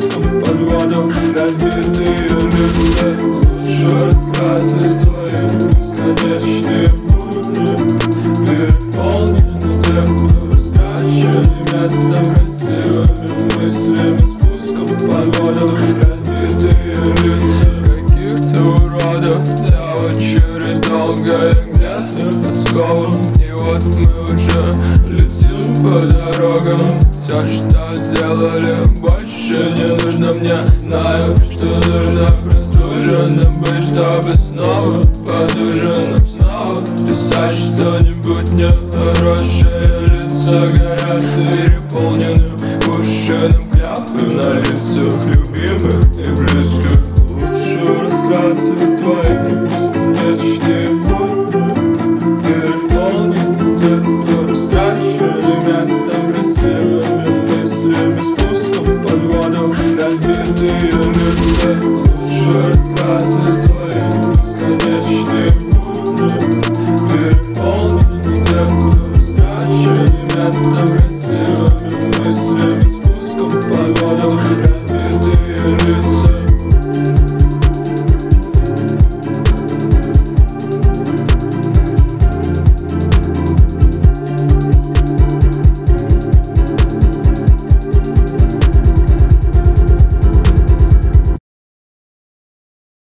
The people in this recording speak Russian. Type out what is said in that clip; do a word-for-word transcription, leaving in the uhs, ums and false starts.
спуском под воду. Разбитые лица, лучше рассказы твои, бесконечные будни. Переполнены текстом, скачаны местом, красивыми мыслями, спуском под воду. Разбитые лица каких-то уродов для очередь долгая, где-то подскован. И вот мы уже летим по дорогам. Все, что делали, больше не нужно мне. Знаю, что нужно простуженным быть, чтобы